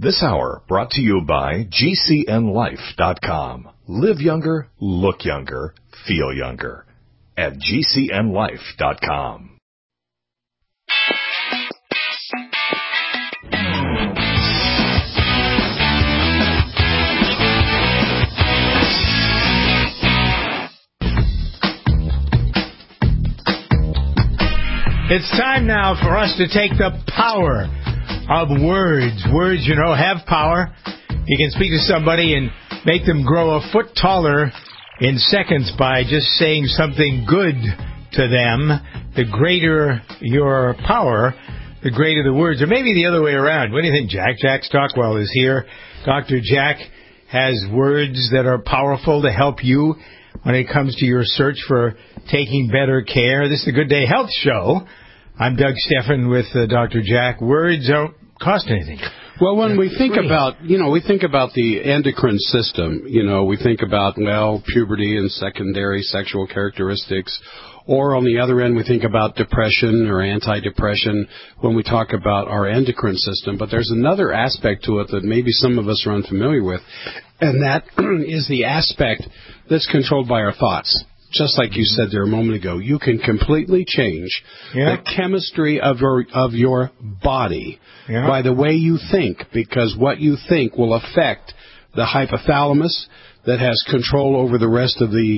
This hour brought to you by GCNLife.com. Live younger, look younger, feel younger. At GCNLife.com. It's time now for us to take the power of words. Words, have power. You can speak to somebody and make them grow a foot taller in seconds by just saying something good to them. The greater your power, the greater the words. Or maybe the other way around. What do you think, Jack? Jack Stockwell is here. Dr. Jack has words that are powerful to help you when it comes to your search for taking better care. This is the Good Day Health Show. I'm Doug Steffen with Dr. Jack. Words don't cost anything. Well, when we think about, we think about the endocrine system, we think about, puberty and secondary sexual characteristics. Or on the other end, we think about depression or antidepressant when we talk about our endocrine system. But there's another aspect to it that maybe some of us are unfamiliar with, and that is the aspect that's controlled by our thoughts. Just like you said there a moment ago, you can completely change the chemistry of your body by the way you think, because what you think will affect the hypothalamus that has control over the rest of the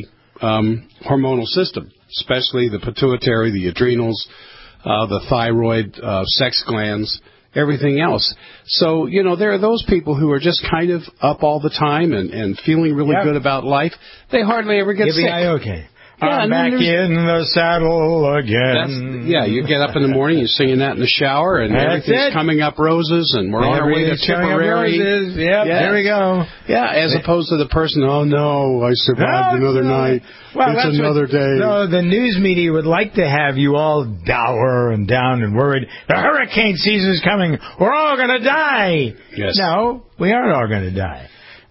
hormonal system, especially the pituitary, the adrenals, the thyroid, sex glands, everything else. So, there are those people who are just kind of up all the time and feeling really good about life. They hardly ever get sick. Okay. I'm back in the saddle again. You get up in the morning, you're singing that in the shower, and everything's coming up roses, and we're on our way to Tipperary. There we go. Yeah, as opposed to the person, oh no, I survived another night. Well, it's another day. No, the news media would like to have you all dour and down and worried. The hurricane season's coming. We're all going to die. Yes. No, we aren't all going to die.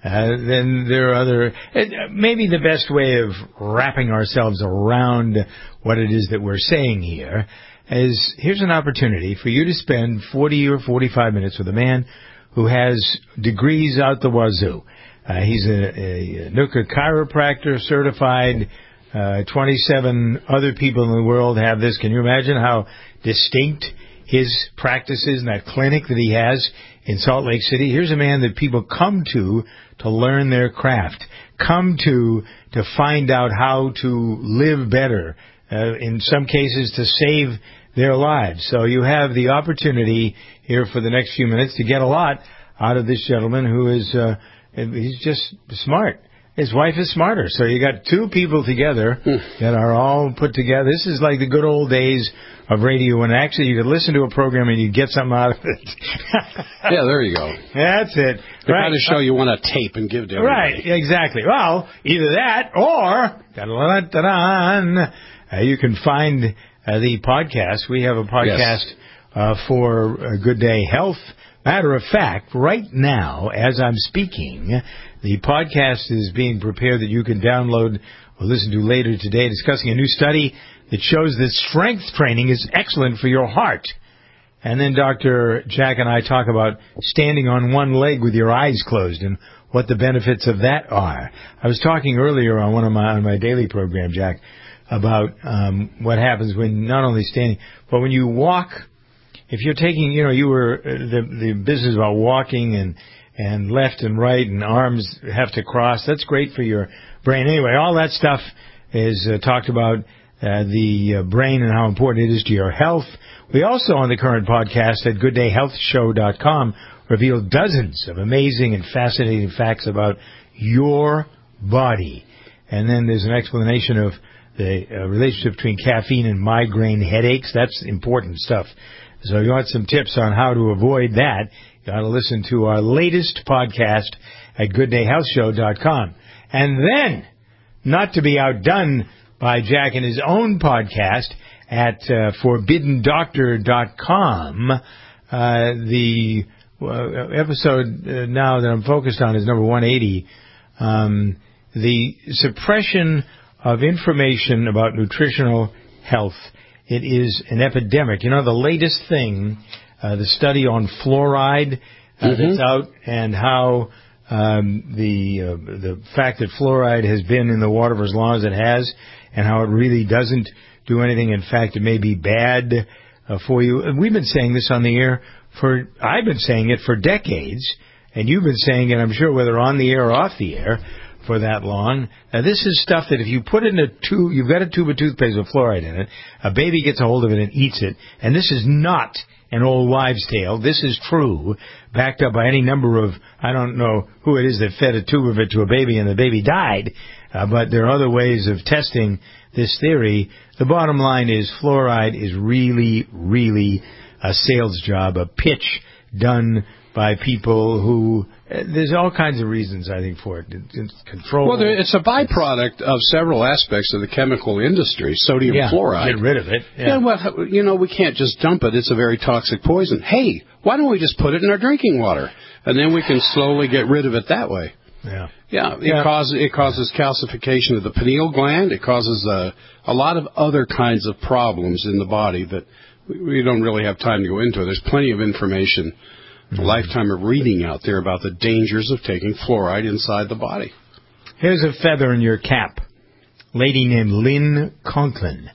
Then there are other... maybe the best way of wrapping ourselves around what it is that we're saying here is here's an opportunity for you to spend 40 or 45 minutes with a man who has degrees out the wazoo. He's a NUCA chiropractor certified. 27 other people in the world have this. Can you imagine how distinct his practice is in that clinic that he has in Salt Lake City? Here's a man that people come to learn their craft, come to find out how to live better, in some cases to save their lives. So you have the opportunity here for the next few minutes to get a lot out of this gentleman who is he's just smart. His wife is smarter. So you got two people together that are all put together. This is like the good old days of radio when actually you could listen to a program and you get something out of it. Yeah, there you go. That's it. The kind of show you want to tape and give to everybody. Right, exactly. Well, either that or you can find the podcast. We have a podcast for Good Day Health. Matter of fact, right now, as I'm speaking, the podcast is being prepared that you can download or listen to later today, discussing a new study that shows that strength training is excellent for your heart. And then Dr. Jack and I talk about standing on one leg with your eyes closed and what the benefits of that are. I was talking earlier on on my daily program, Jack, about what happens when not only standing, but when you walk. If you're taking, you were the business about walking and left and right and arms have to cross. That's great for your brain. Anyway, all that stuff is talked about, the brain and how important it is to your health. We also, on the current podcast at GoodDayHealthShow.com, reveal dozens of amazing and fascinating facts about your body. And then there's an explanation of the relationship between caffeine and migraine headaches. That's important stuff. So if you want some tips on how to avoid that, you got to listen to our latest podcast at GoodDayHealthShow.com. And then, not to be outdone by Jack in his own podcast at ForbiddenDoctor.com, the episode now that I'm focused on is number 180, the suppression of information about nutritional health. It is an epidemic. The latest thing, the study on fluoride, that's out, and how the fact that fluoride has been in the water for as long as it has, and how it really doesn't do anything. In fact, it may be bad for you. And we've been saying this on the air I've been saying it for decades, and you've been saying it, I'm sure, whether on the air or off the air, for that long. This is stuff that if you put it in a tube, you've got a tube of toothpaste with fluoride in it, a baby gets a hold of it and eats it, and this is not an old wives' tale. This is true, backed up by any number of, I don't know who it is that fed a tube of it to a baby and the baby died, but there are other ways of testing this theory. The bottom line is fluoride is really, really a sales job, a pitch done by people who, there's all kinds of reasons, I think, for it. It's control. Well, it's a byproduct of several aspects of the chemical industry, sodium fluoride. Get rid of it. Yeah, well, we can't just dump it. It's a very toxic poison. Hey, why don't we just put it in our drinking water? And then we can slowly get rid of it that way. It causes calcification of the pineal gland. It causes a lot of other kinds of problems in the body that we don't really have time to go into. There's plenty of information, a lifetime of reading out there about the dangers of taking fluoride inside the body. Here's a feather in your cap. Lady named Lynn Conklin,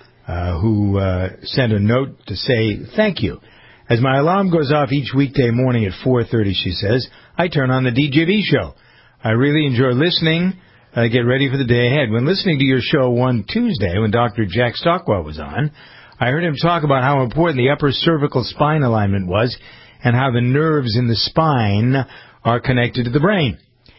who sent a note to say, thank you. As my alarm goes off each weekday morning at 4:30, she says, I turn on the DJV show. I really enjoy listening. I get ready for the day ahead. When listening to your show one Tuesday, when Dr. Jack Stockwell was on, I heard him talk about how important the upper cervical spine alignment was and how the nerves in the spine are connected to the brain.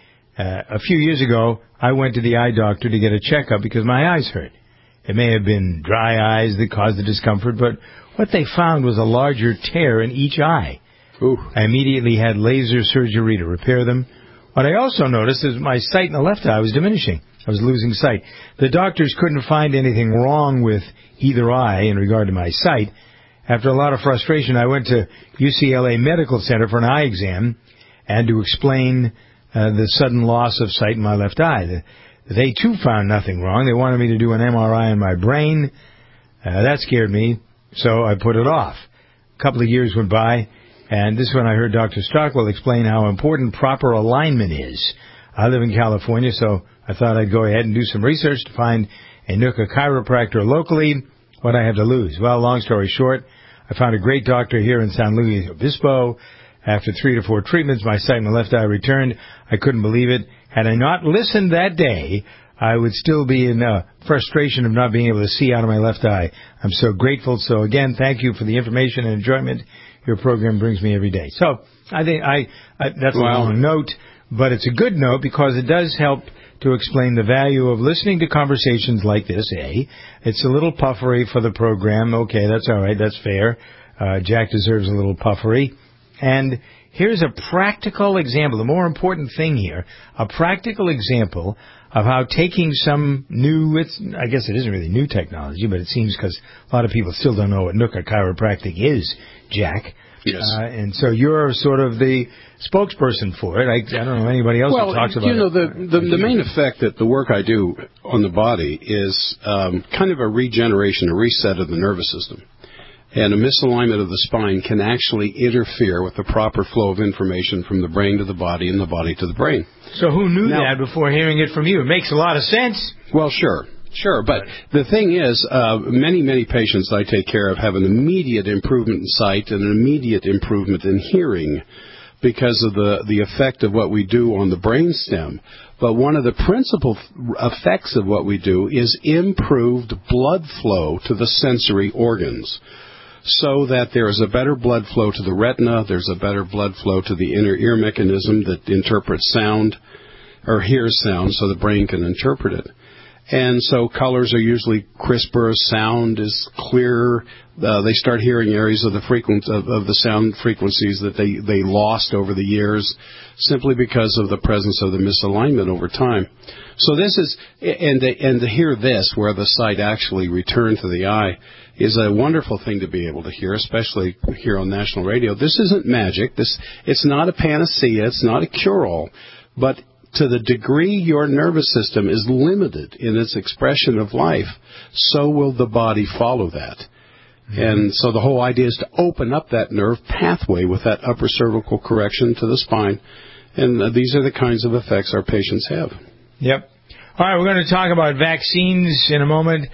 A few years ago, I went to the eye doctor to get a checkup because my eyes hurt. It may have been dry eyes that caused the discomfort, but what they found was a larger tear in each eye. Ooh. I immediately had laser surgery to repair them. What I also noticed is my sight in the left eye was diminishing. I was losing sight. The doctors couldn't find anything wrong with either eye in regard to my sight. After a lot of frustration, I went to UCLA Medical Center for an eye exam and to explain the sudden loss of sight in my left eye. They, too, found nothing wrong. They wanted me to do an MRI on my brain. That scared me, so I put it off. A couple of years went by, and this is when I heard Dr. Stockwell explain how important proper alignment is. I live in California, so I thought I'd go ahead and do some research to find a NUCA chiropractor locally. What I have to lose? Well, long story short, I found a great doctor here in San Luis Obispo. After 3 to 4 treatments, my sight in the left eye returned. I couldn't believe it. Had I not listened that day, I would still be in frustration of not being able to see out of my left eye. I'm so grateful. So, again, thank you for the information and enjoyment your program brings me every day. So, I think that's a long note, but it's a good note because it does help to explain the value of listening to conversations like this, It's a little puffery for the program. Okay, that's all right. That's fair. Jack deserves a little puffery. And here's a practical example, the more important thing here, a practical example of how taking some new, I guess it isn't really new technology, but it seems because a lot of people still don't know what NUCA chiropractic is, Jack. Yes. And so you're sort of the spokesperson for it. I don't know anybody else who talks about it. Well, the main effect that the work I do on the body is kind of a regeneration, a reset of the nervous system. And a misalignment of the spine can actually interfere with the proper flow of information from the brain to the body and the body to the brain. So who knew that before hearing it from you? It makes a lot of sense. Well, sure. But the thing is, many patients I take care of have an immediate improvement in sight and an immediate improvement in hearing because of the effect of what we do on the brainstem. But one of the principal effects of what we do is improved blood flow to the sensory organs, so that there is a better blood flow to the retina, there's a better blood flow to the inner ear mechanism that interprets sound or hears sound so the brain can interpret it. And so colors are usually crisper, sound is clearer. They start hearing areas of the sound frequencies that they lost over the years simply because of the presence of the misalignment over time. So this is, and to hear this, where the sight actually returned to the eye, is a wonderful thing to be able to hear, especially here on national radio. This isn't magic. It's not a panacea. It's not a cure-all. But to the degree your nervous system is limited in its expression of life, so will the body follow that. And so the whole idea is to open up that nerve pathway with that upper cervical correction to the spine. And these are the kinds of effects our patients have. Yep. All right, we're going to talk about vaccines in a moment,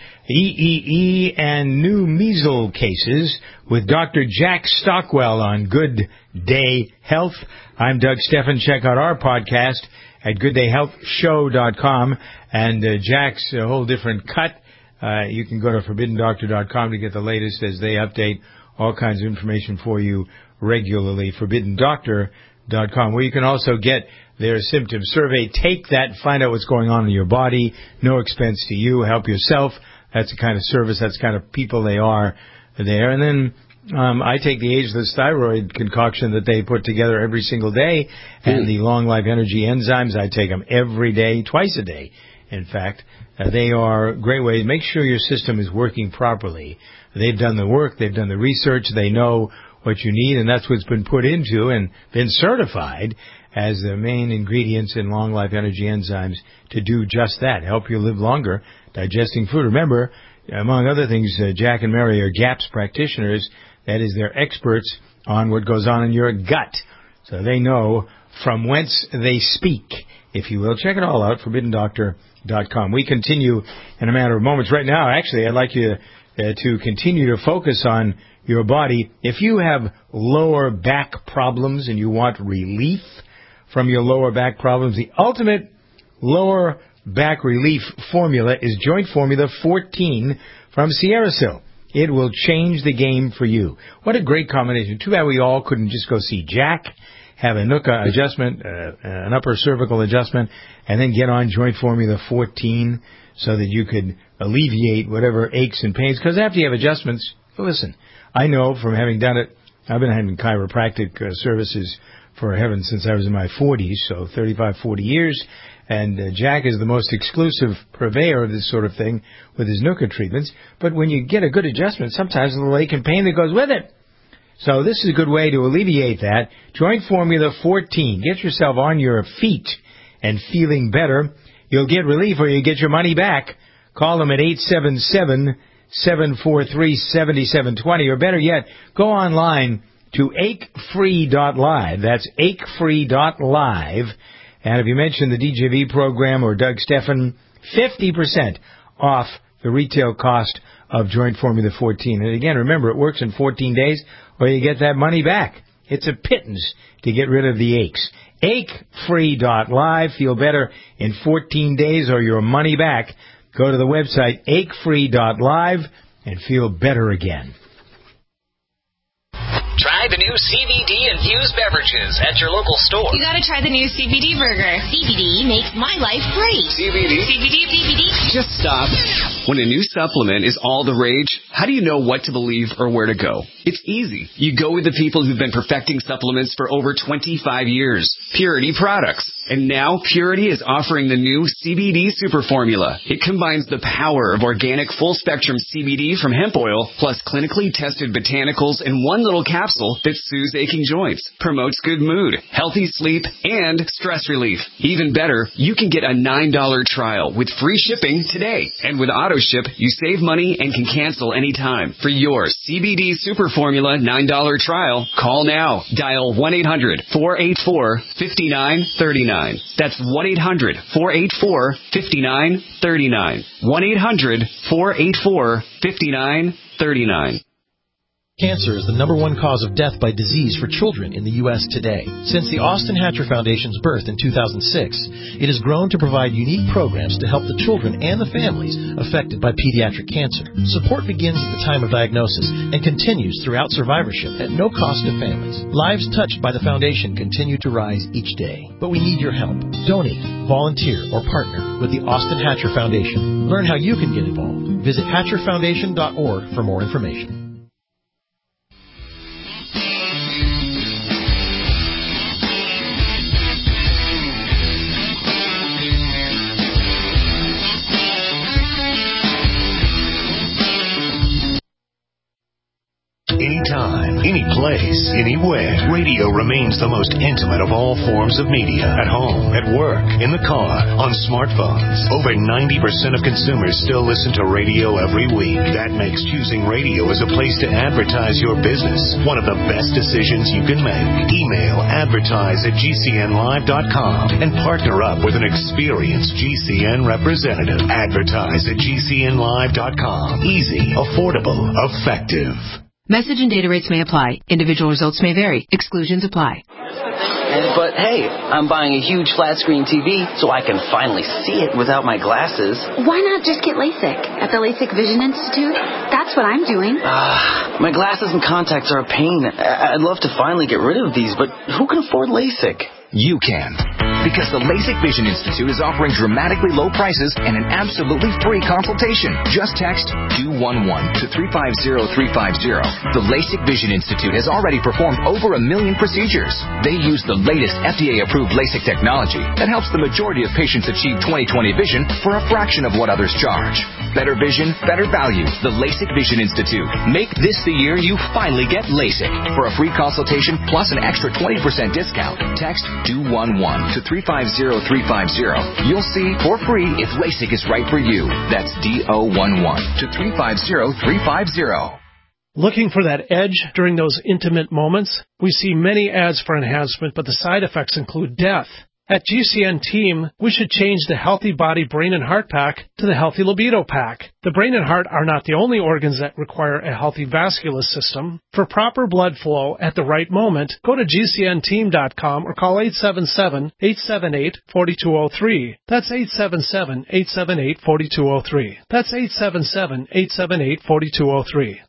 EEE, and new measles cases with Dr. Jack Stockwell on Good Day Health. I'm Doug Steffen. Check out our podcast at gooddayhealthshow.com. And Jack's a whole different cut. You can go to ForbiddenDoctor.com to get the latest as they update all kinds of information for you regularly. ForbiddenDoctor.com, where you can also get their symptom survey. Take that, find out what's going on in your body. No expense to you. Help yourself. That's the kind of service, that's the kind of people they are there. And then I take the ageless thyroid concoction that they put together every single day, and the Long Life Energy enzymes. I take them every day, twice a day. In fact, they are a great way to make sure your system is working properly. They've done the work, they've done the research, they know what you need, and that's what's been put into and been certified as the main ingredients in Long Life Energy enzymes to do just that, help you live longer digesting food. Remember, among other things, Jack and Mary are GAPS practitioners. That is, they're experts on what goes on in your gut. So they know from whence they speak, if you will. Check it all out, ForbiddenDoctor.com. We continue in a matter of moments. Right now, actually, I'd like you to continue to focus on your body. If you have lower back problems and you want relief from your lower back problems, the ultimate lower back relief formula is Joint Formula 14 from SierraSil. It will change the game for you. What a great combination. Too bad we all couldn't just go see Jack, have a NUCA adjustment, an upper cervical adjustment, and then get on Joint Formula 14 so that you could alleviate whatever aches and pains. Because after you have adjustments, listen, I know from having done it, I've been having chiropractic services for heaven since I was in my 40s, so 35, 40 years. And Jack is the most exclusive purveyor of this sort of thing with his NUCA treatments. But when you get a good adjustment, sometimes there's a little ache and pain that goes with it. So this is a good way to alleviate that. Joint Formula 14. Get yourself on your feet and feeling better. You'll get relief or you get your money back. Call them at 877-743-7720. Or better yet, go online to achefree.live. That's achefree.live. And if you mention the DJV program or Doug Steffen, 50% off the retail cost of Joint Formula 14. And again, remember, it works in 14 days or you get that money back. It's a pittance to get rid of the aches. Achefree.live. Feel better in 14 days or your money back. Go to the website achefree.live and feel better again. Try the new CBD-infused beverages at your local store. You gotta try the new CBD burger. CBD makes my life great. CBD. Just stop. When a new supplement is all the rage, how do you know what to believe or where to go? It's easy. You go with the people who've been perfecting supplements for over 25 years. Purity Products. And now Purity is offering the new CBD Super Formula. It combines the power of organic full-spectrum CBD from hemp oil plus clinically tested botanicals in one little capsule that soothes aching joints, promotes good mood, healthy sleep, and stress relief. Even better, you can get a $9 trial with free shipping today. And with AutoShip, you save money and can cancel anytime. For your CBD Super Formula $9 trial, call now. Dial 1-800-484-5939. That's 1-800-484-5939. 1-800-484-5939. Cancer is the #1 cause of death by disease for children in the U.S. today. Since the Austin Hatcher Foundation's birth in 2006, it has grown to provide unique programs to help the children and the families affected by pediatric cancer. Support begins at the time of diagnosis and continues throughout survivorship at no cost to families. Lives touched by the foundation continue to rise each day. But we need your help. Donate, volunteer, or partner with the Austin Hatcher Foundation. Learn how you can get involved. Visit HatcherFoundation.org for more information. Anytime, any place, anywhere. Radio remains the most intimate of all forms of media. At home, at work, in the car, on smartphones. Over 90% of consumers still listen to radio every week. That makes choosing radio as a place to advertise your business one of the best decisions you can make. Email advertise@gcnlive.com and partner up with an experienced GCN representative. Advertise at GCNlive.com. Easy, affordable, effective. Message and data rates may apply. Individual results may vary. Exclusions apply. But hey, I'm buying a huge flat screen TV so I can finally see it without my glasses. Why not just get LASIK at the LASIK Vision Institute? That's what I'm doing. My glasses and contacts are a pain. I'd love to finally get rid of these, but who can afford LASIK? You can. Because the LASIK Vision Institute is offering dramatically low prices and an absolutely free consultation. Just text DO11 to 350350. The LASIK Vision Institute has already performed over 1 million procedures. They use the latest FDA-approved LASIK technology that helps the majority of patients achieve 20/20 vision for a fraction of what others charge. Better vision, better value. The LASIK Vision Institute. Make this the year you finally get LASIK. For a free consultation plus an extra 20% discount, text DO11 to 350350. You'll see for free if LASIK is right for you. That's DO11 to 350350. Looking for that edge during those intimate moments? We see many ads for enhancement, but the side effects include death. At GCN Team, we should change the Healthy Body Brain and Heart Pack to the Healthy Libido Pack. The brain and heart are not the only organs that require a healthy vascular system. For proper blood flow at the right moment, go to GCNteam.com or call 877-878-4203. That's 877-878-4203. That's 877-878-4203.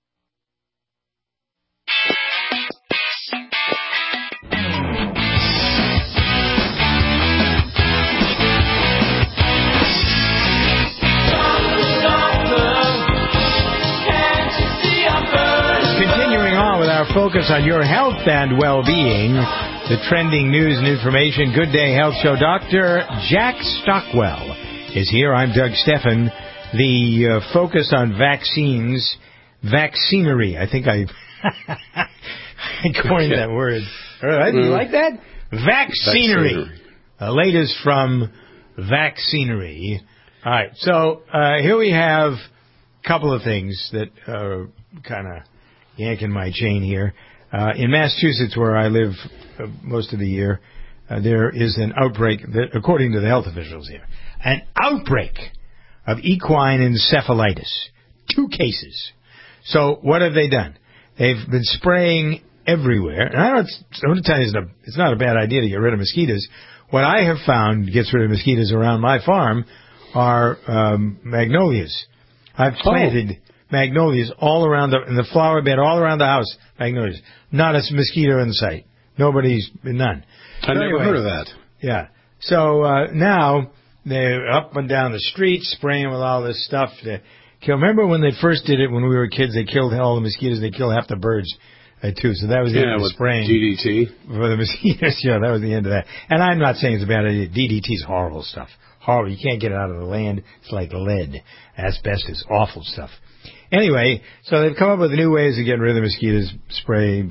With our focus on your health and well-being, the trending news and information. Good Day Health Show. Dr. Jack Stockwell is here. I'm Doug Steffen. The focus on vaccines, vaccinery. I think I coined that word. You like that? Vaccinery. The latest from Vaccinery. All right. So here we have a couple of things that are kind of yanking my chain here. In Massachusetts, where I live most of the year, there is an outbreak, according to the health officials here, an outbreak of equine encephalitis. 2 cases. So what have they done? They've been spraying everywhere. And I'm going to tell you, it's not a bad idea to get rid of mosquitoes. What I have found gets rid of mosquitoes around my farm are magnolias. I've planted magnolias all around in the flower bed, all around the house. Magnolias. Not a mosquito in sight. None. I never heard of that. Yeah. So now they're up and down the street spraying with all this stuff to kill. Remember when they first did it when we were kids? They killed all the mosquitoes. They killed half the birds too. So that was the end of the spraying. DDT for the mosquitoes. Yeah, that was the end of that. And I'm not saying it's a bad idea. DDT is horrible stuff. Horrible. You can't get it out of the land. It's like lead. Asbestos. Awful stuff. Anyway, so they've come up with new ways of getting rid of the mosquitoes. Spray.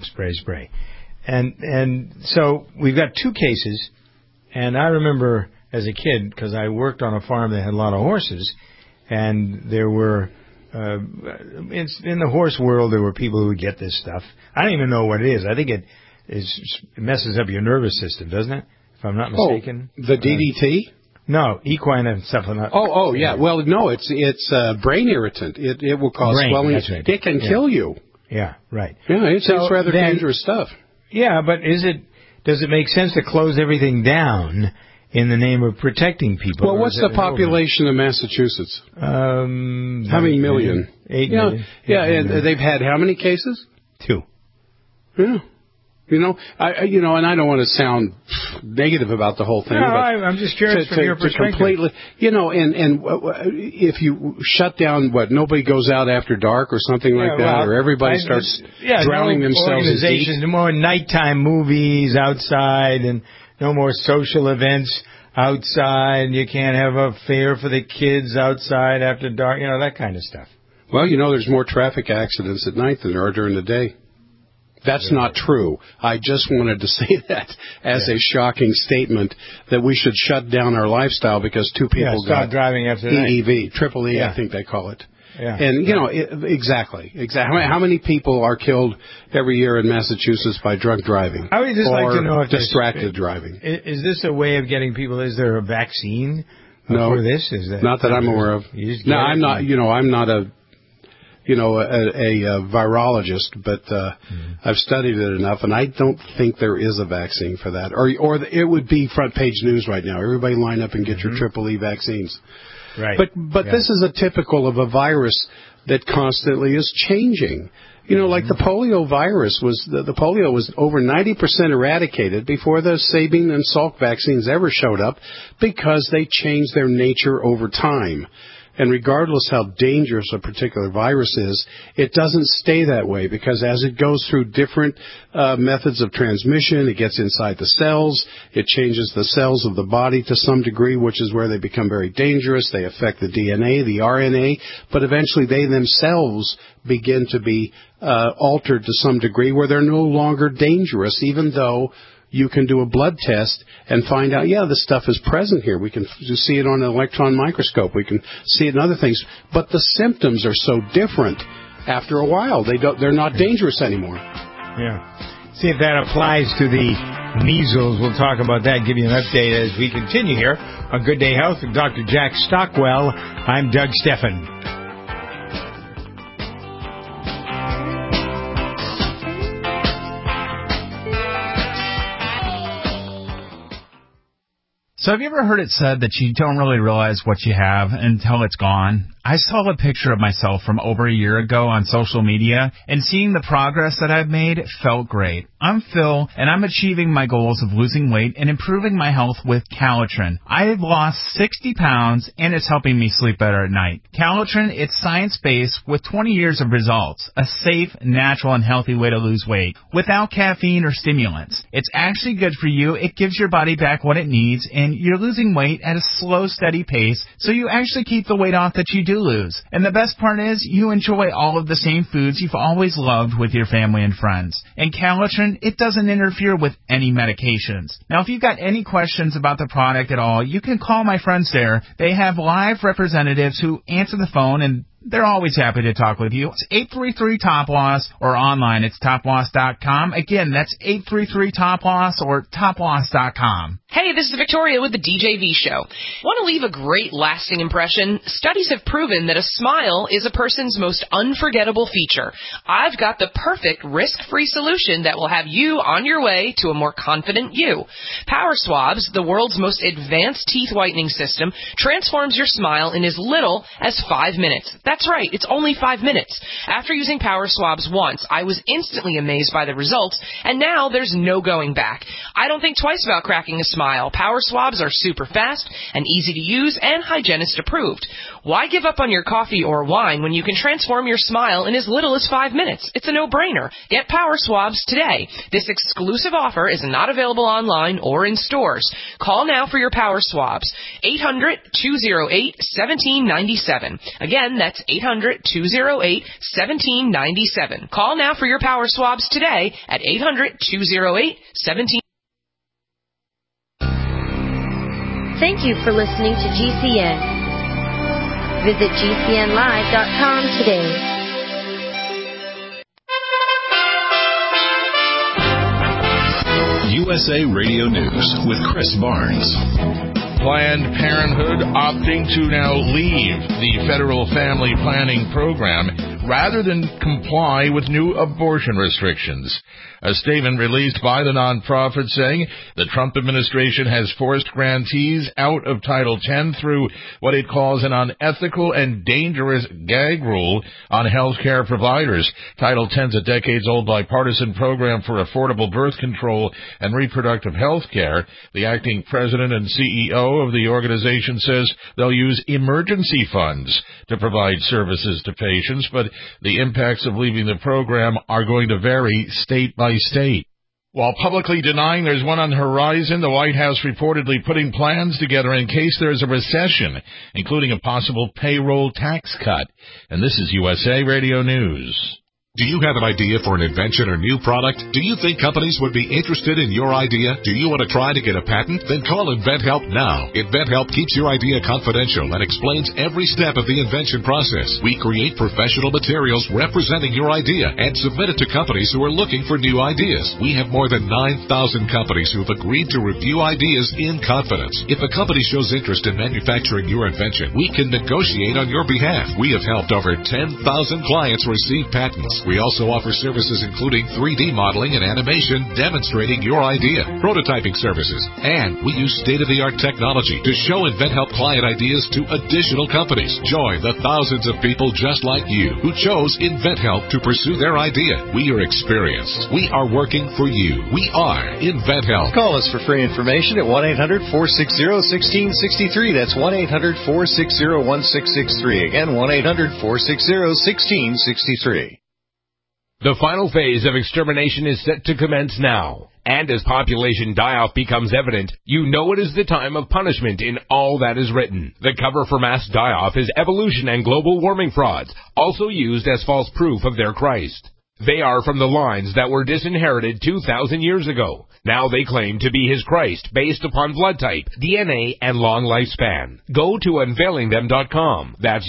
And so we've got 2 cases. And I remember as a kid, because I worked on a farm that had a lot of horses, and there were, in the horse world, there were people who would get this stuff. I don't even know what it is. I think it messes up your nervous system, doesn't it? If I'm not mistaken. Oh, the DDT? No, equine encephalitis. Oh, yeah. Well, no, it's brain irritant. It will cause swelling. That's right. It can kill you. Yeah, right. Yeah, it's rather dangerous stuff. Yeah, but does it make sense to close everything down in the name of protecting people? Well, what's the population of Massachusetts? How many million? 8 million. Yeah, and they've had how many cases? 2. Yeah. And I don't want to sound negative about the whole thing. No, I'm just curious from your perspective. Completely, and if you shut down, nobody goes out after dark or something like that, or everybody starts drowning themselves in heat. No more nighttime movies outside, and no more social events outside. You can't have a fair for the kids outside after dark. That kind of stuff. Well, there's more traffic accidents at night than there are during the day. That's not true. I just wanted to say that as a shocking statement that we should shut down our lifestyle because two people got driving after EEV, triple E, I think they call it. Yeah. And, exactly. How many people are killed every year in Massachusetts by drunk driving? I would just like to know if distracted driving. Is this a way of getting people? Is there a vaccine for this? Is that not that I'm aware of. No, I'm not. I'm not a virologist, but I've studied it enough, and I don't think there is a vaccine for that. Or it would be front page news right now. Everybody line up and get your triple E vaccines. Right. But this is a typical of a virus that constantly is changing. Like the polio virus the polio was over 90% eradicated before the Sabin and Salk vaccines ever showed up because they changed their nature over time. And regardless how dangerous a particular virus is, it doesn't stay that way because as it goes through different methods of transmission, it gets inside the cells, it changes the cells of the body to some degree, which is where they become very dangerous. They affect the DNA, the RNA, but eventually they themselves begin to be altered to some degree where they're no longer dangerous, even though you can do a blood test and find out, this stuff is present here. We can see it on an electron microscope. We can see it in other things. But the symptoms are so different after a while. They're not dangerous anymore. Yeah. See if that applies to the measles. We'll talk about that, give you an update as we continue here on Good Day Health with Dr. Jack Stockwell. I'm Doug Steffen. So have you ever heard it said that you don't really realize what you have until it's gone? I saw a picture of myself from over a year ago on social media, and seeing the progress that I've made felt great. I'm Phil, and I'm achieving my goals of losing weight and improving my health with Calitrin. I have lost 60 pounds, and it's helping me sleep better at night. Calitrin, it's science-based with 20 years of results, a safe, natural, and healthy way to lose weight without caffeine or stimulants. It's actually good for you. It gives your body back what it needs, and you're losing weight at a slow, steady pace, so you actually keep the weight off that you do lose. And the best part is you enjoy all of the same foods you've always loved with your family and friends. And Calitrin, it doesn't interfere with any medications. Now, if you've got any questions about the product at all, you can call my friends there. They have live representatives who answer the phone, and they're always happy to talk with you. It's 833-TOP-LOSS or online. It's toploss.com. Again, that's 833-TOP-LOSS or toploss.com. Hey, this is Victoria with the DJV Show. Want to leave a great lasting impression? Studies have proven that a smile is a person's most unforgettable feature. I've got the perfect risk-free solution that will have you on your way to a more confident you. Power Swabs, the world's most advanced teeth whitening system, transforms your smile in as little as 5 minutes. That's right, it's only 5 minutes. After using Power Swabs once, I was instantly amazed by the results, and now there's no going back. I don't think twice about cracking a smile. Power Swabs are super fast and easy to use and hygienist approved. Why give up on your coffee or wine when you can transform your smile in as little as 5 minutes? It's a no-brainer. Get Power Swabs today. This exclusive offer is not available online or in stores. Call now for your Power Swabs. 800-208-1797. Again, that's 800-208-1797. Call now for your Power Swabs today at 800-208-1797. Thank you for listening to GCN. Visit GCNlive.com today. USA Radio News with Chris Barnes. Planned Parenthood opting to now leave the federal family planning program rather than comply with new abortion restrictions. A statement released by the nonprofit saying the Trump administration has forced grantees out of Title X through what it calls an unethical and dangerous gag rule on health care providers. Title X is a decades-old bipartisan program for affordable birth control and reproductive health care. The acting president and CEO of the organization says they'll use emergency funds to provide services to patients, but the impacts of leaving the program are going to vary state by state. While publicly denying there's one on the horizon, the White House reportedly putting plans together in case there's a recession, including a possible payroll tax cut. And this is USA Radio News. Do you have an idea for an invention or new product? Do you think companies would be interested in your idea? Do you want to try to get a patent? Then call InventHelp now. InventHelp keeps your idea confidential and explains every step of the invention process. We create professional materials representing your idea and submit it to companies who are looking for new ideas. We have more than 9,000 companies who have agreed to review ideas in confidence. If a company shows interest in manufacturing your invention, we can negotiate on your behalf. We have helped over 10,000 clients receive patents. We also offer services including 3D modeling and animation demonstrating your idea, prototyping services, and we use state-of-the-art technology to show InventHelp client ideas to additional companies. Join the thousands of people just like you who chose InventHelp to pursue their idea. We are experienced. We are working for you. We are InventHelp. Call us for free information at 1-800-460-1663. That's 1-800-460-1663. Again, 1-800-460-1663. The final phase of extermination is set to commence now. And as population die-off becomes evident, you know it is the time of punishment in all that is written. The cover for mass die-off is evolution and global warming frauds, also used as false proof of their Christ. They are from the lines that were disinherited 2,000 years ago. Now they claim to be his Christ based upon blood type, DNA, and long lifespan. Go to unveilingthem.com. That's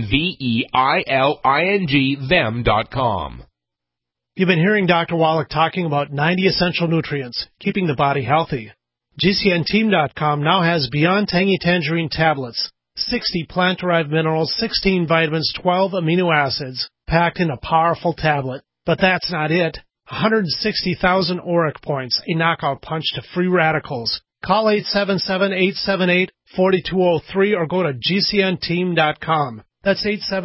UNVEILING them.com. You've been hearing Dr. Wallach talking about 90 essential nutrients, keeping the body healthy. GCNteam.com now has Beyond Tangy Tangerine tablets, 60 plant-derived minerals, 16 vitamins, 12 amino acids, packed in a powerful tablet. But that's not it. 160,000 auric points, a knockout punch to free radicals. Call 877-878-4203 or go to GCNteam.com. That's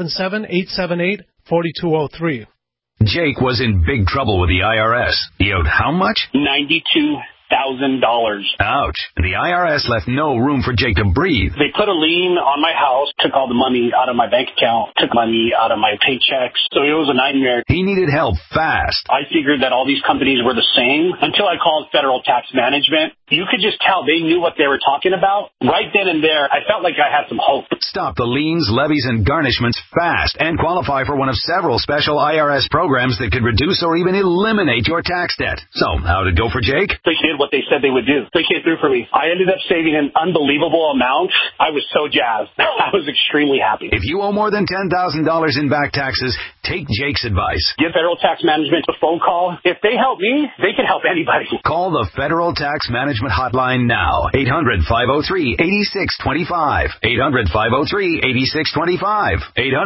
877-878-4203. Jake was in big trouble with the IRS. He owed how much? $92,000. Ouch. The IRS left no room for Jake to breathe. They put a lien on my house, took all the money out of my bank account, took money out of my paychecks. So it was a nightmare. He needed help fast. I figured that all these companies were the same until I called Federal Tax Management. You could just tell they knew what they were talking about. Right then and there, I felt like I had some hope. Stop the liens, levies, and garnishments fast and qualify for one of several special IRS programs that could reduce or even eliminate your tax debt. So, how'd it go for Jake? They did what they said they would do. They came through for me. I ended up saving an unbelievable amount. I was so jazzed. I was extremely happy. If you owe more than $10,000 in back taxes, take Jake's advice. Give Federal Tax Management a phone call. If they help me, they can help anybody. Call the Federal Tax Management hotline now. 800-503-8625. 800-503-8625.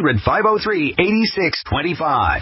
800-503-8625.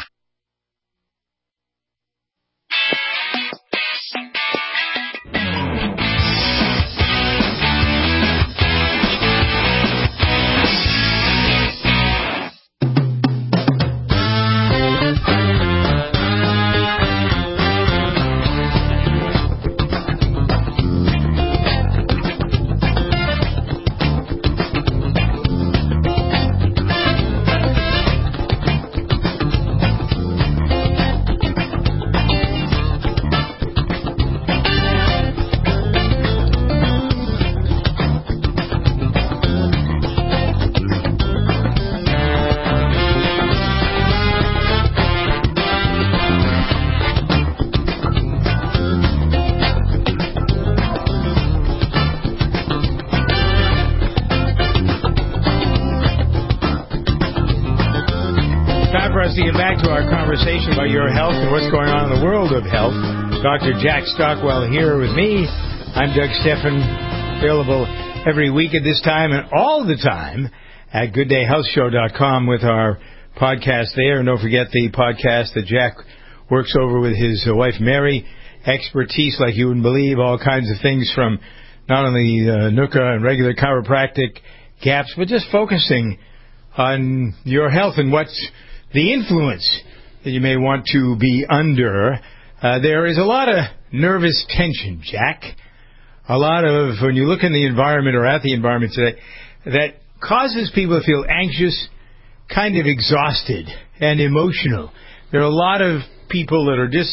To get back to our conversation about your health and what's going on in the world of health. Dr. Jack Stockwell here with me. I'm Doug Steffen, available every week at this time and all the time at GoodDayHealthShow.com with our podcast there. And don't forget the podcast that Jack works over with his wife Mary. Expertise like you wouldn't believe, all kinds of things from not only NUCA and regular chiropractic gaps, but just focusing on your health and what's the influence that you may want to be under. There is a lot of nervous tension, Jack. A lot of, when you look in the environment or at the environment today, that causes people to feel anxious, kind of exhausted, and emotional. There are a lot of people that are just,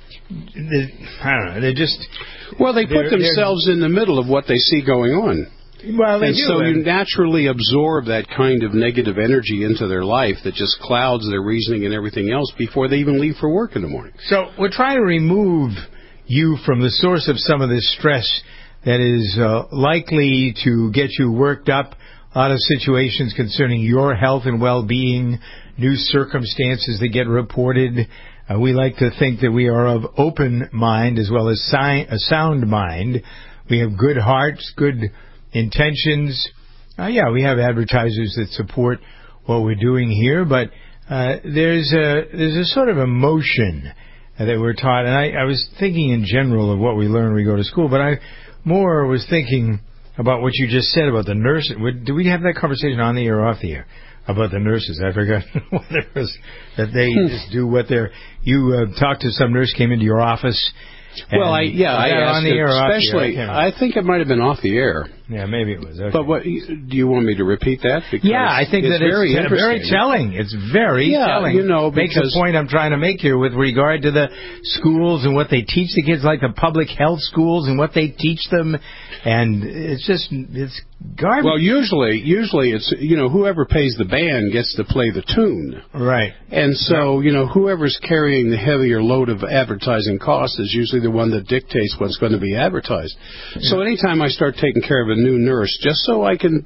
I don't know, they're just... Well, they put themselves in the middle of what they see going on. Well, and so you naturally absorb that kind of negative energy into their life that just clouds their reasoning and everything else before they even leave for work in the morning. So we're trying to remove you from the source of some of this stress that is likely to get you worked up out of situations concerning your health and well-being, new circumstances that get reported. We like to think that we are of open mind as well as a sound mind. We have good hearts, good intentions. We have advertisers that support what we're doing here, but there's a sort of emotion that we're taught. And I was thinking in general of what we learn when we go to school, but I more was thinking about what you just said about the nurses. Did we have that conversation on the air or off the air about the nurses? I forgot whether it was that they just do what they're... You talked to some nurse, came into your office. Well, I asked on the air, especially, I think it might have been off the air. Yeah, maybe it was. Okay. But what do you want me to repeat that? Because I think that very it's very telling. It's very telling. Makes a point I'm trying to make here with regard to the schools and what they teach the kids, like the public health schools and what they teach them, and it's garbage. Well, usually it's whoever pays the band gets to play the tune, right? And so whoever's carrying the heavier load of advertising costs is usually the one that dictates what's going to be advertised. Yeah. So anytime I start taking care of a new nurse, just so I can,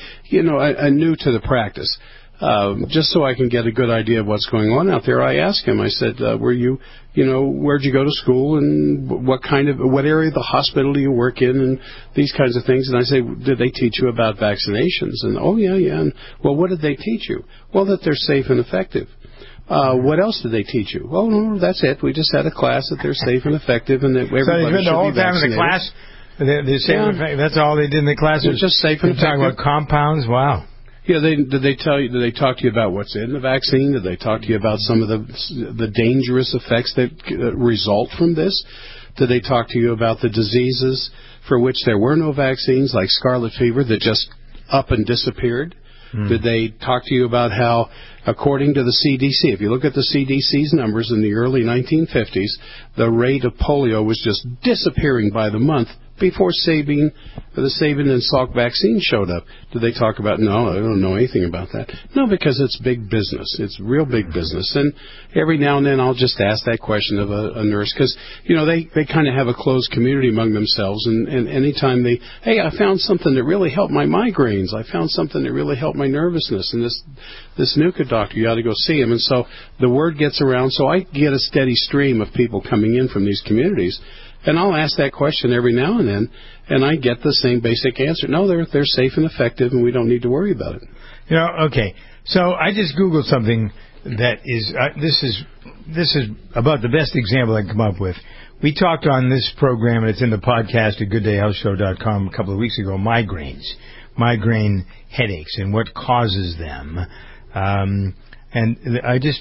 a new to the practice, just so I can get a good idea of what's going on out there, I ask him, I said, where'd you go to school and what area of the hospital do you work in and these kinds of things. And I say, did they teach you about vaccinations? And, oh, yeah. And, well, what did they teach you? Well, that they're safe and effective. What else did they teach you? Oh, no, that's it. We just had a class that they're safe and effective and that everybody should be vaccinated. So the whole time in the class, they're safe and effective. That's all they did in the class? They're just safe and effective. Talking about compounds? Wow. Yeah, did they talk to you about what's in the vaccine? Did they talk to you about some of the dangerous effects that result from this? Did they talk to you about the diseases for which there were no vaccines, like scarlet fever, that just up and disappeared? Did they talk to you about how, according to the CDC, if you look at the CDC's numbers in the early 1950s, the rate of polio was just disappearing by the month before the Sabin and Salk vaccine showed up? Did they talk about, no, I don't know anything about that. No, because it's big business. It's real big business. And every now and then I'll just ask that question of a nurse because, they kind of have a closed community among themselves. And anytime I found something that really helped my migraines. I found something that really helped my nervousness. And this NUCA doctor, you ought to go see him. And so the word gets around. So I get a steady stream of people coming in from these communities. And I'll ask that question every now and then, and I get the same basic answer. No, they're safe and effective, and we don't need to worry about it. Okay. So I just Googled something that is this is about the best example I can come up with. We talked on this program, and it's in the podcast at GoodDayHealthShow.com a couple of weeks ago, migraine headaches, and what causes them. And I just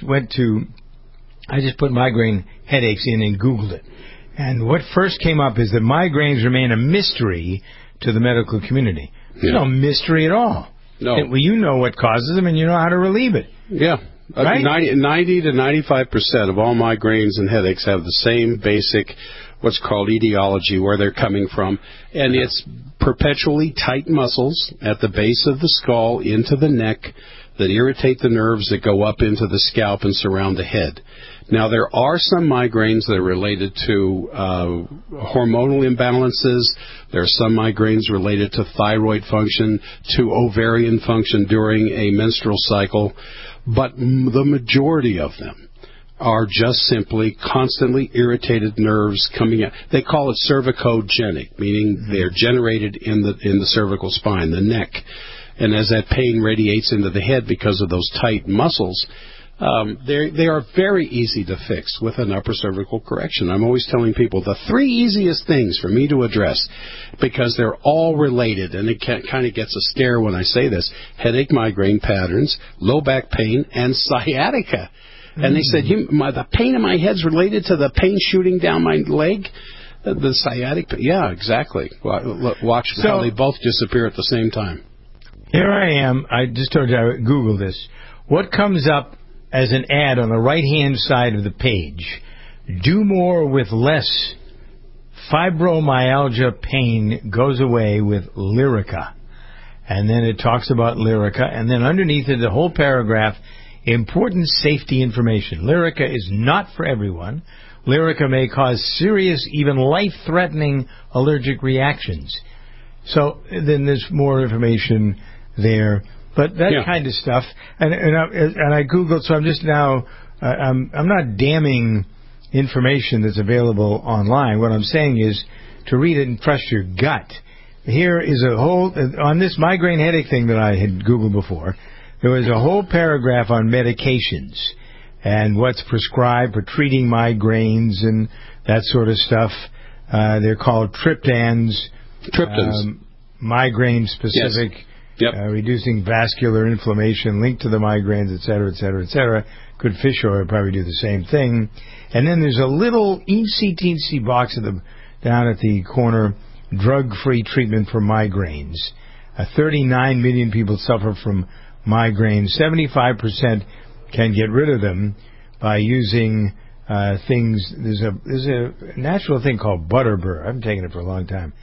put migraine headaches in and Googled it. And what first came up is that migraines remain a mystery to the medical community. There's no mystery at all. No. Well, you know what causes them, and you know how to relieve it. Yeah. Right? 90 to 95% of all migraines and headaches have the same basic, what's called etiology, where they're coming from. And it's perpetually tight muscles at the base of the skull into the neck that irritate the nerves that go up into the scalp and surround the head. Now, there are some migraines that are related to hormonal imbalances. There are some migraines related to thyroid function, to ovarian function during a menstrual cycle. But the majority of them are just simply constantly irritated nerves coming out. They call it cervicogenic, meaning they're generated in the cervical spine, the neck. And as that pain radiates into the head because of those tight muscles, they are very easy to fix with an upper cervical correction. I'm always telling people the three easiest things for me to address, because they're all related, and it kind of gets a stare when I say this: headache, migraine patterns, low back pain, and sciatica. And they said, the pain in my head's related to the pain shooting down my leg? The sciatic pain? Yeah, exactly. Watch how they both disappear at the same time. Here I am. I just told you I Googled this. What comes up as an ad on the right-hand side of the page? Do more with less. Fibromyalgia pain goes away with Lyrica. and then it talks about Lyrica, and then underneath it, the whole paragraph, important safety information. Lyrica is not for everyone. Lyrica may cause serious, even life-threatening allergic reactions. So then there's more information there. But that kind of stuff, and I Googled, so I'm just now, I'm not damning information that's available online. What I'm saying is to read it and trust your gut. Here is a whole, on this migraine headache thing that I had Googled before, there was a whole paragraph on medications and what's prescribed for treating migraines and that sort of stuff. They're called triptans. Migraine-specific, reducing vascular inflammation linked to the migraines, et cetera, et cetera, et cetera. Good fish oil would probably do the same thing. And then there's a little teensy box down at the corner, drug-free treatment for migraines. 39 million people suffer from migraines. 75% can get rid of them by using things. There's a natural thing called butterbur. I've been taking it for a long time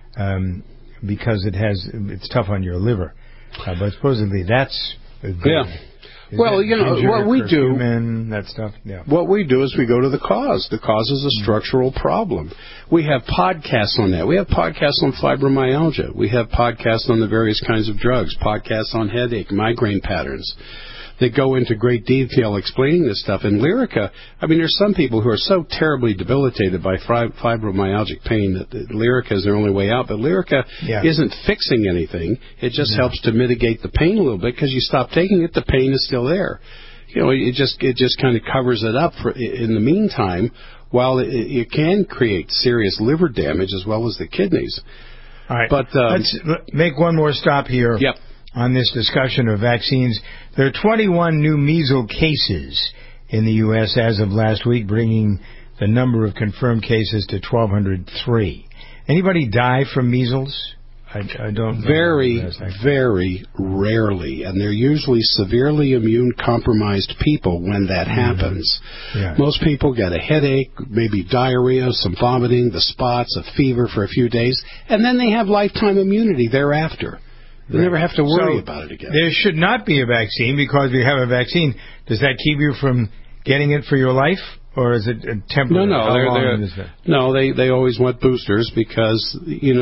because it's tough on your liver. But supposedly that's good. Well, what we do, that stuff. Yeah. What we do is we go to the cause. The cause is a structural problem. We have podcasts on that. We have podcasts on fibromyalgia. We have podcasts on the various kinds of drugs, podcasts on headache, migraine patterns that go into great detail explaining this stuff. And Lyrica, I mean, there's some people who are so terribly debilitated by fibromyalgic pain that Lyrica is their only way out. But Lyrica isn't fixing anything. It just helps to mitigate the pain a little bit because you stop taking it, the pain is still there. It just kind of covers it up in the meantime, while it can create serious liver damage as well as the kidneys. All right. But let's make one more stop here. Yep. On this discussion of vaccines. There are 21 new measles cases in the U.S. as of last week, bringing the number of confirmed cases to 1,203. Anybody die from measles? I don't know. Very rarely, and they're usually severely immune-compromised people when that happens. Yeah. Most people get a headache, maybe diarrhea, some vomiting, the spots, a fever for a few days, and then they have lifetime immunity thereafter. You never have to worry about it again. There should not be a vaccine because we have a vaccine. Does that keep you from getting it for your life, or is it temporary? No, they always want boosters because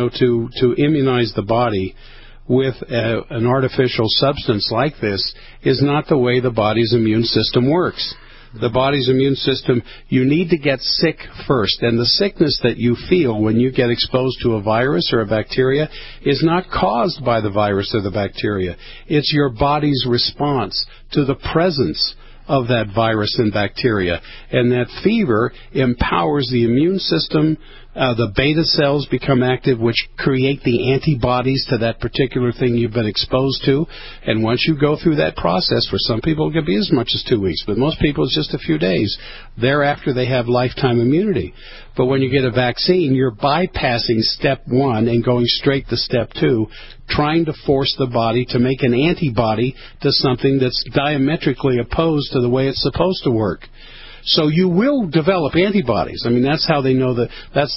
to immunize the body with an artificial substance like this is not the way the body's immune system works. The body's immune system, you need to get sick first. And the sickness that you feel when you get exposed to a virus or a bacteria is not caused by the virus or the bacteria. It's your body's response to the presence of that virus and bacteria. And that fever empowers the immune system. The beta cells become active, which create the antibodies to that particular thing you've been exposed to. And once you go through that process, for some people it could be as much as 2 weeks, but most people it's just a few days. Thereafter, they have lifetime immunity. But when you get a vaccine, you're bypassing step 1 and going straight to step 2, trying to force the body to make an antibody to something that's diametrically opposed to the way it's supposed to work. So you will develop antibodies. I mean, that's how they know that's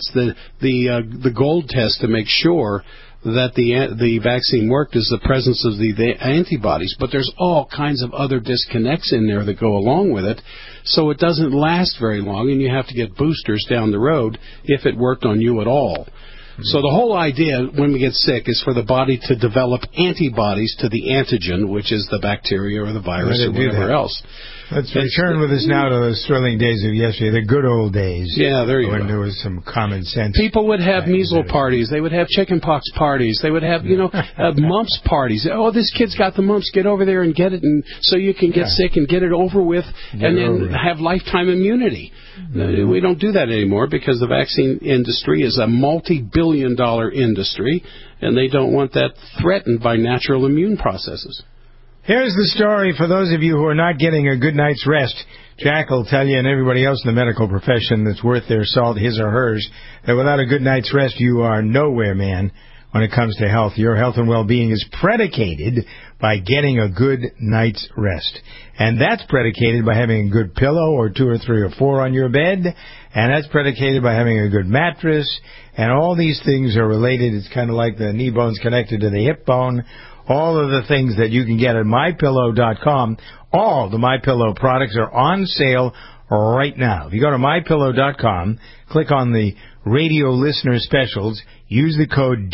the gold test to make sure that the vaccine worked is the presence of the antibodies. But there's all kinds of other disconnects in there that go along with it. So it doesn't last very long, and you have to get boosters down the road if it worked on you at all. So the whole idea when we get sick is for the body to develop antibodies to the antigen, which is the bacteria or the virus or whatever else. Let's return with us now to those thrilling days of yesterday, the good old days. Yeah, there you go. When there was some common sense. People would have measles parties. They would have chickenpox parties. They would have, mumps parties. Oh, this kid's got the mumps. Get over there and get it, and so you can get sick and get it over with, and then have lifetime immunity. We don't do that anymore because the vaccine industry is a multi-billion-dollar industry, and they don't want that threatened by natural immune processes. Here's the story for those of you who are not getting a good night's rest. Jack will tell you, and everybody else in the medical profession that's worth their salt, his or hers, that without a good night's rest, you are nowhere, man, when it comes to health. Your health and well-being is predicated by getting a good night's rest. And that's predicated by having a good pillow or 2 or 3 or 4 on your bed And that's predicated by having a good mattress, and all these things are related. It's kind of like the knee bone's connected to the hip bone. All of the things that you can get at MyPillow.com, all the MyPillow products are on sale right now. If you go to MyPillow.com, click on the radio listener specials, use the code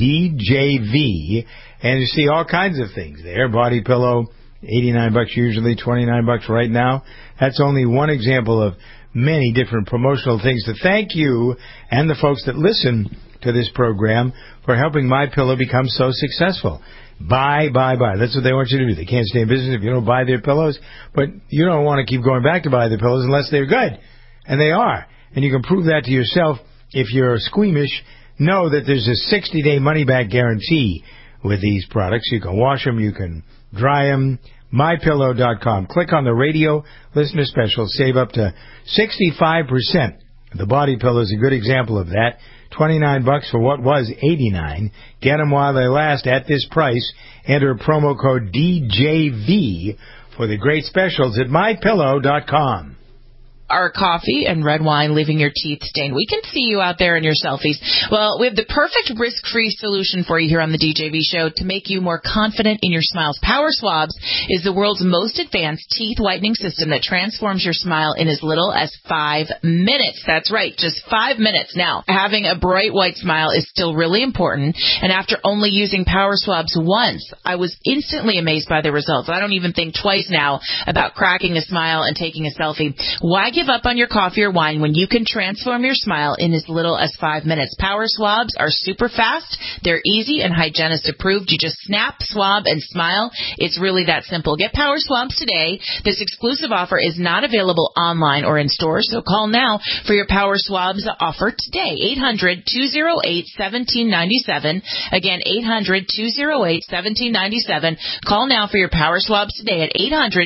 DJV, and you see all kinds of things there. Body pillow, $89 usually, $29 right now. That's only one example of many different promotional things to thank you and the folks that listen to this program for helping MyPillow become so successful. Buy. That's what they want you to do. They can't stay in business if you don't buy their pillows, but you don't want to keep going back to buy their pillows unless they're good. And they are. And you can prove that to yourself. If you're squeamish, know that there's a 60-day money-back guarantee with these products. You can wash them, you can dry them. MyPillow.com. Click on the radio listener special. Save up to 65%. The body pillow is a good example of that. $29 for what was $89. Get them while they last at this price. Enter promo code DJV for the great specials at MyPillow.com. Our coffee and red wine leaving your teeth stained. We can see you out there in your selfies. Well, we have the perfect risk-free solution for you here on the DJV Show to make you more confident in your smiles. Power Swabs is the world's most advanced teeth whitening system that transforms your smile in as little as 5 minutes. That's right, just 5 minutes. Now, having a bright white smile is still really important, and after only using Power Swabs once, I was instantly amazed by the results. I don't even think twice now about cracking a smile and taking a selfie. Why give up on your coffee or wine when you can transform your smile in as little as 5 minutes? Power Swabs are super fast. They're easy and hygienist approved. You just snap, swab, and smile. It's really that simple. Get Power Swabs today. This exclusive offer is not available online or in stores, so call now for your Power Swabs offer today. 800-208-1797. Again, 800-208-1797. Call now for your Power Swabs today at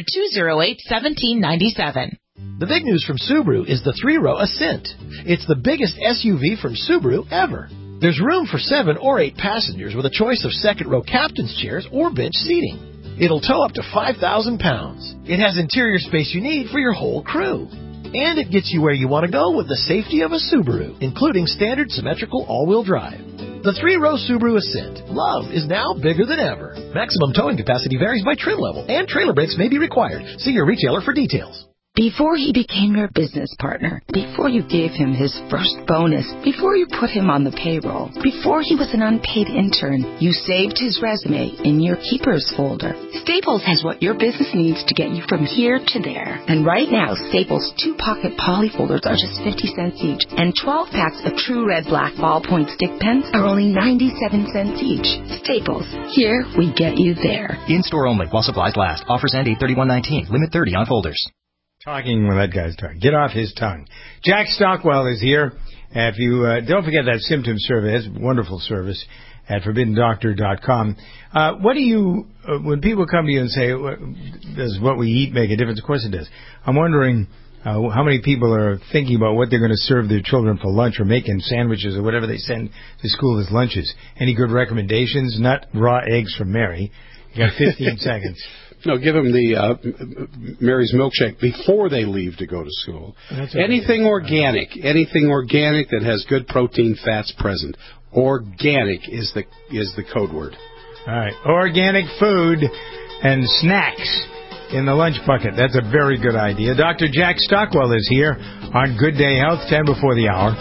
800-208-1797. The big news from Subaru is the 3-row Ascent. It's the biggest SUV from Subaru ever. There's room for 7 or 8 passengers with a choice of second-row captain's chairs or bench seating. It'll tow up to 5,000 pounds. It has interior space you need for your whole crew. And it gets you where you want to go with the safety of a Subaru, including standard symmetrical all-wheel drive. The 3-row Subaru Ascent. Love is now bigger than ever. Maximum towing capacity varies by trim level, and trailer brakes may be required. See your retailer for details. Before he became your business partner, before you gave him his first bonus, before you put him on the payroll, before he was an unpaid intern, you saved his resume in your Keepers folder. Staples has what your business needs to get you from here to there. And right now, Staples 2-pocket poly folders are just 50 cents each, and 12 packs of True Red Black ballpoint stick pens are only 97 cents each. Staples, here we get you there. In-store only while supplies last. Offers end 8/31/19. Limit 30 on folders. Talking with that guy's tongue. Get off his tongue. Jack Stockwell is here. If you don't forget that symptom survey, it's a wonderful service at ForbiddenDoctor.com. What do you, when people come to you and say, does what we eat make a difference? Of course it does. I'm wondering how many people are thinking about what they're going to serve their children for lunch or making sandwiches or whatever they send to school as lunches. Any good recommendations? Not raw eggs from Mary. You got 15 seconds. No, give them the Mary's milkshake before they leave to go to school. Anything organic that has good protein, fats present. Organic is the code word. All right, organic food and snacks in the lunch bucket. That's a very good idea. Dr. Jack Stockwell is here on Good Day Health, 10 before the hour.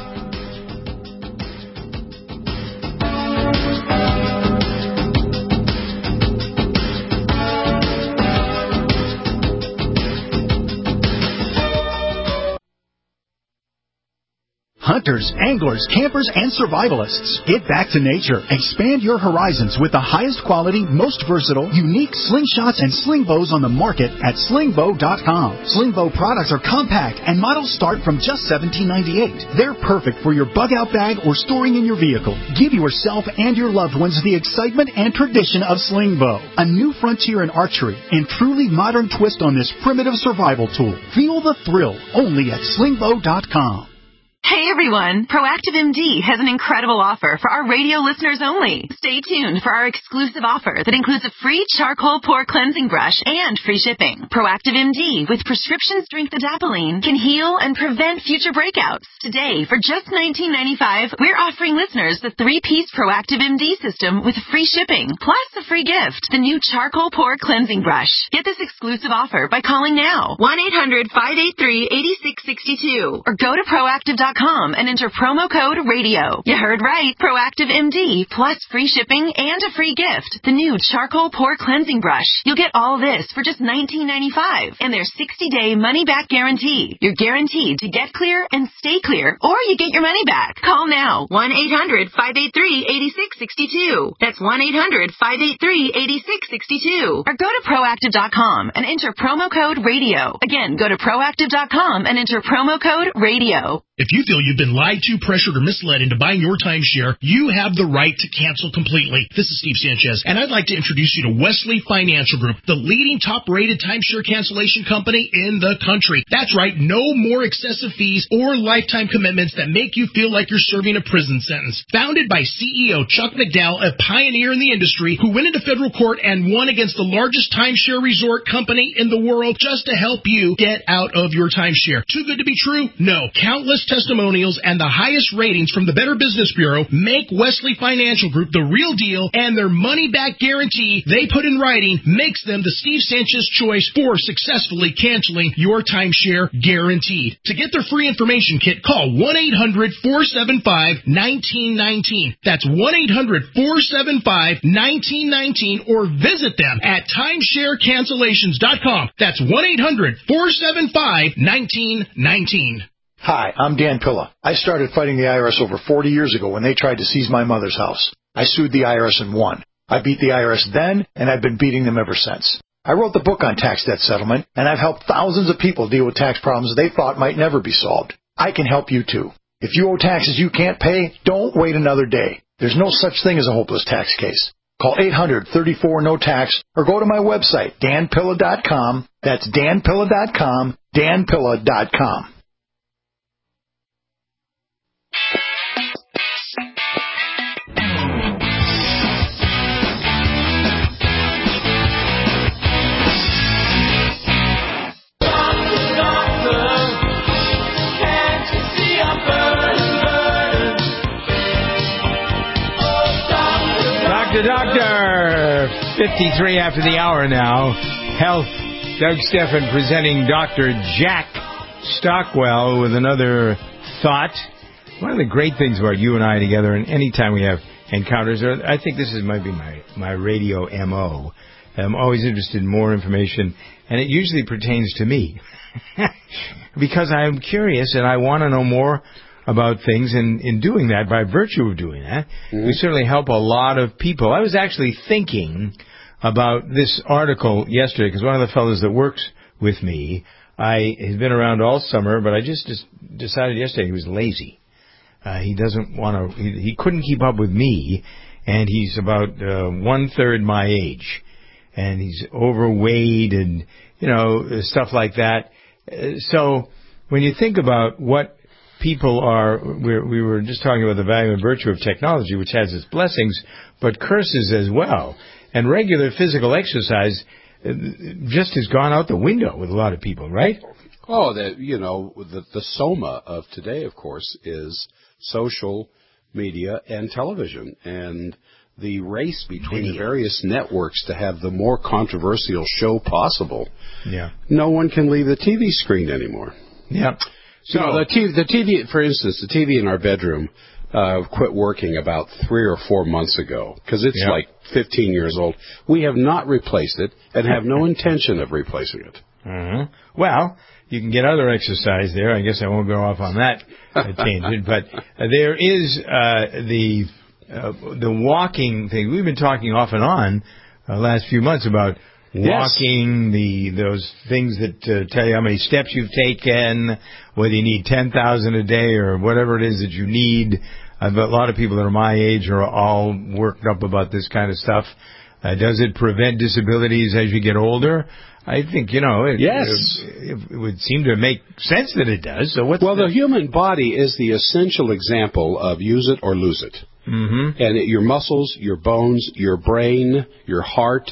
Hunters, anglers, campers, and survivalists. Get back to nature. Expand your horizons with the highest quality, most versatile, unique slingshots and sling bows on the market at slingbow.com. Slingbow products are compact and models start from just $17.98. They're perfect for your bug-out bag or storing in your vehicle. Give yourself and your loved ones the excitement and tradition of Slingbow. A new frontier in archery and truly modern twist on this primitive survival tool. Feel the thrill only at slingbow.com. Hey everyone, Proactive MD has an incredible offer for our radio listeners only. Stay tuned for our exclusive offer that includes a free charcoal pore cleansing brush and free shipping. Proactive MD with prescription strength adapalene can heal and prevent future breakouts. Today, for just $19.95, we're offering listeners the 3-piece Proactive MD system with free shipping, plus a free gift, the new charcoal pore cleansing brush. Get this exclusive offer by calling now, 1-800-583-8662, or go to proactive.com and enter promo code RADIO. You heard right. Proactive MD plus free shipping and a free gift. The new charcoal pore cleansing brush. You'll get all this for just $19.95 and their 60-day money-back guarantee. You're guaranteed to get clear and stay clear, or you get your money back. Call now. 1-800-583-8662. That's 1-800-583-8662. Or go to proactive.com and enter promo code RADIO. Again, go to proactive.com and enter promo code RADIO. If you feel you've been lied to, pressured, or misled into buying your timeshare, you have the right to cancel completely. This is Steve Sanchez, and I'd like to introduce you to Wesley Financial Group, the leading top-rated timeshare cancellation company in the country. That's right, no more excessive fees or lifetime commitments that make you feel like you're serving a prison sentence. Founded by CEO Chuck McDowell, a pioneer in the industry who went into federal court and won against the largest timeshare resort company in the world just to help you get out of your timeshare. Too good to be true? No. Countless testimonials and the highest ratings from the Better Business Bureau make Wesley Financial Group the real deal, and their money-back guarantee they put in writing makes them the Steve Sanchez choice for successfully canceling your timeshare guaranteed. To get their free information kit, call 1-800-475-1919. That's 1-800-475-1919, or visit them at timesharecancellations.com. That's 1-800-475-1919. Hi, I'm Dan Pilla. I started fighting the IRS over 40 years ago when they tried to seize my mother's house. I sued the IRS and won. I beat the IRS then, and I've been beating them ever since. I wrote the book on tax debt settlement, and I've helped thousands of people deal with tax problems they thought might never be solved. I can help you too. If you owe taxes you can't pay, don't wait another day. There's no such thing as a hopeless tax case. Call 800-34-NO-TAX or go to my website, danpilla.com. That's danpilla.com, danpilla.com. Doctor, 53 after the hour now. Health. Doug Steffen presenting Dr. Jack Stockwell with another thought. One of the great things about you and I together, and anytime we have encounters, I think this might be my radio MO. I'm always interested in more information, and it usually pertains to me. Because I'm curious and I want to know more about things, and in doing that, by virtue of doing that, we certainly help a lot of people. I was actually thinking about this article yesterday, because one of the fellows that works with me, he's been around all summer, but I just decided yesterday he was lazy. He doesn't want to, he couldn't keep up with me, and he's about 1/3 my age, and he's overweight and, stuff like that. So when you think about what people are, we were just talking about the value and virtue of technology, which has its blessings, but curses as well. And regular physical exercise just has gone out the window with a lot of people, right? Oh, the soma of today, of course, is social media and television, and the race between the various networks to have the more controversial show possible. Yeah. No one can leave the TV screen anymore. Yeah. So the TV, for instance, the TV in our bedroom quit working about 3 or 4 months ago because it's like 15 years old. We have not replaced it and have no intention of replacing it. Well, you can get other exercise there. I guess I won't go off on that tangent, but there is the walking thing. We've been talking off and on the last few months about walking, those things that tell you how many steps you've taken, whether you need 10,000 a day or whatever it is that you need. A lot of people that are my age are all worked up about this kind of stuff. Does it prevent disabilities as you get older? I think, yes. It would seem to make sense that it does. So the human body is the essential example of use it or lose it. Mm-hmm. And your muscles, your bones, your brain, your heart,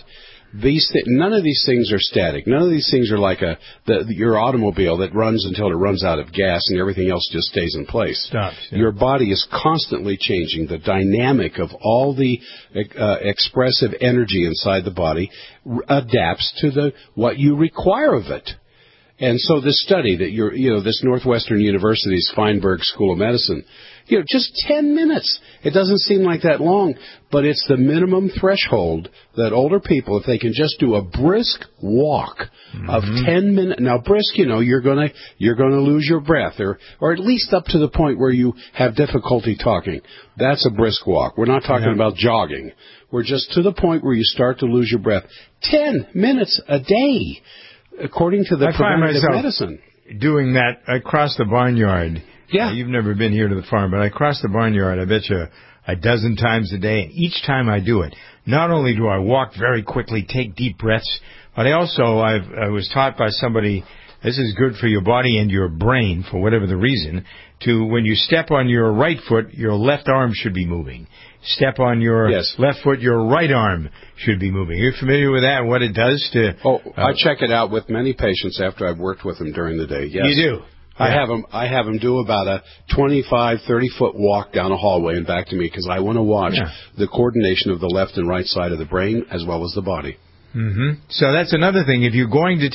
none of these things are static. None of these things are like your automobile that runs until it runs out of gas and everything else just stays in place. Stops. Yeah. Your body is constantly changing. The dynamic of all the expressive energy inside the body adapts to what you require of it. And so this study that this Northwestern University's Feinberg School of Medicine, just 10 minutes. It doesn't seem like that long, but it's the minimum threshold that older people, if they can just do a brisk walk of 10 minutes. Now, brisk, you're gonna lose your breath, or at least up to the point where you have difficulty talking. That's a brisk walk. We're not talking about jogging. We're just to the point where you start to lose your breath. 10 minutes a day, according to the preventative medicine. Doing that, I cross the barnyard. Yeah. You've never been here to the farm, but I cross the barnyard, I bet you, a dozen times a day. And each time I do it, not only do I walk very quickly, take deep breaths, but I was taught by somebody, this is good for your body and your brain, for whatever the reason, when you step on your right foot, your left arm should be moving. Step on your left foot, your right arm should be moving. Are you familiar with that, what it does to... I check it out with many patients after I've worked with them during the day, yes. You do? Yeah. I have them do about a 25, 30-foot walk down a hallway and back to me because I want to watch the coordination of the left and right side of the brain as well as the body. Mm-hmm. So that's another thing. If you're going to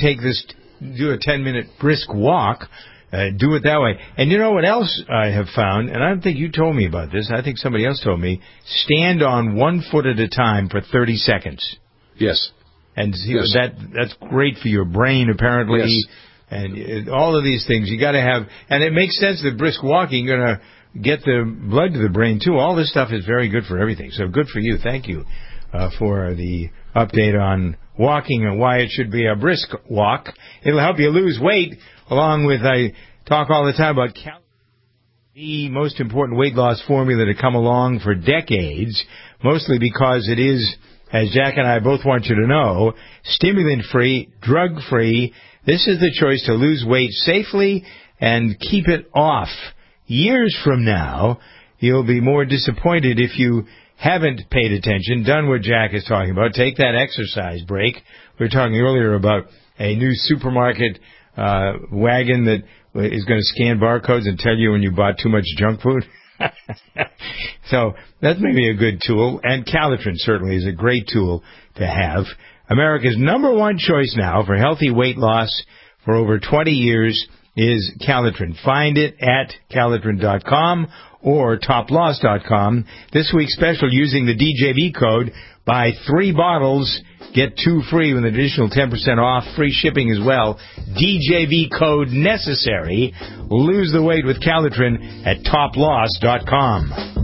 do a 10-minute brisk walk, do it that way. And you know what else I have found, and I don't think you told me about this, I think somebody else told me, stand on 1 foot at a time for 30 seconds. Yes. And that's great for your brain, apparently. Yes. And all of these things you got to have, and it makes sense that brisk walking going to get the blood to the brain too. All this stuff is very good for everything. So good for you. Thank you for the update on walking and why it should be a brisk walk. It'll help you lose weight, along with I talk all the time about the most important weight loss formula to come along for decades, mostly because it is, as Jack and I both want you to know, stimulant-free, drug-free. This is the choice to lose weight safely and keep it off. Years from now, you'll be more disappointed if you haven't paid attention, done what Jack is talking about. Take that exercise break. We were talking earlier about a new supermarket wagon that is going to scan barcodes and tell you when you bought too much junk food. So that's maybe a good tool. And Calitrin certainly is a great tool to have. America's #1 choice now for healthy weight loss for over 20 years is Calitrin. Find it at Calitrin.com or toploss.com. This week's special using the DJV code. Buy 3 bottles, get 2 free with an additional 10% off. Free shipping as well. DJV code necessary. Lose the weight with Calitrin at toploss.com.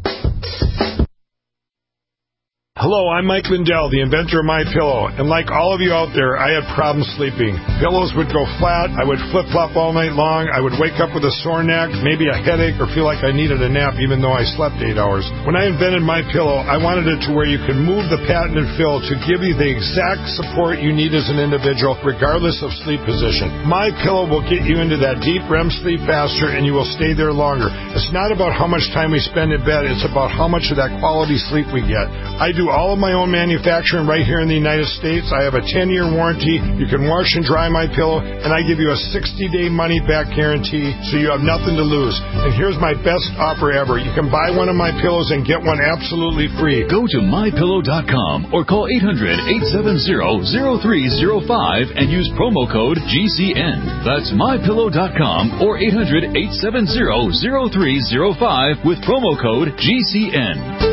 Hello, I'm Mike Lindell, the inventor of MyPillow, and like all of you out there, I had problems sleeping. Pillows would go flat, I would flip-flop all night long, I would wake up with a sore neck, maybe a headache, or feel like I needed a nap even though I slept 8 hours. When I invented MyPillow, I wanted it to where you can move the patented fill to give you the exact support you need as an individual, regardless of sleep position. MyPillow will get you into that deep REM sleep faster, and you will stay there longer. It's not about how much time we spend in bed, it's about how much of that quality sleep we get. I do all of my own manufacturing right here in the United States. I have a 10-year warranty. You can wash and dry MyPillow, and I give you a 60-day money-back guarantee, so you have nothing to lose. And here's my best offer ever. You can buy one of my pillows and get one absolutely free. Go to MyPillow.com or call 800-870-0305 and use promo code GCN. That's MyPillow.com or 800-870-0305 with promo code GCN.